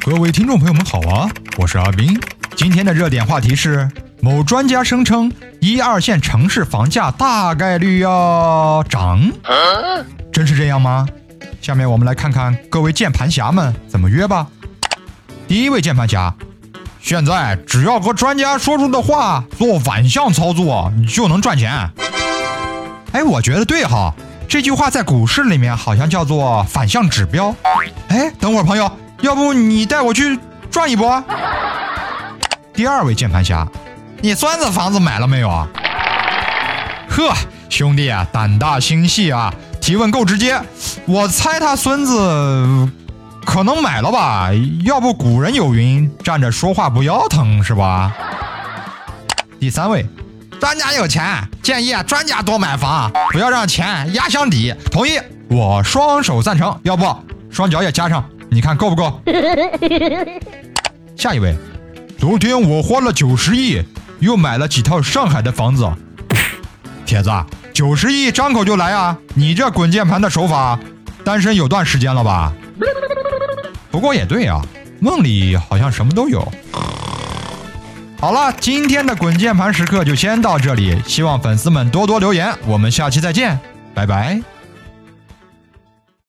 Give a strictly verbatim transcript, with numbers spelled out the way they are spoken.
各位听众朋友们好啊，我是阿斌。今天的热点话题是，某专家声称一二线城市房价大概率要涨，啊、真是这样吗？下面我们来看看各位键盘侠们怎么约吧。第一位键盘侠，现在只要和专家说出的话做反向操作，你就能赚钱。哎，我觉得对哈，这句话在股市里面好像叫做反向指标。哎，等会儿朋友，要不你带我去转一波？第二位键盘侠，你孙子房子买了没有啊？呵，兄弟啊，胆大心细啊，提问够直接。我猜他孙子可能买了吧，要不古人有云，站着说话不腰疼是吧？第三位，专家有钱，建议专家多买房，不要让钱压箱底。同意，我双手赞成，要不双脚也加上，你看够不够？下一位，昨天我花了九十亿，又买了几套上海的房子。铁子，九十亿张口就来啊！你这滚键盘的手法，单身有段时间了吧？不过也对啊，梦里好像什么都有。好了，今天的滚键盘时刻就先到这里，希望粉丝们多多留言，我们下期再见，拜拜。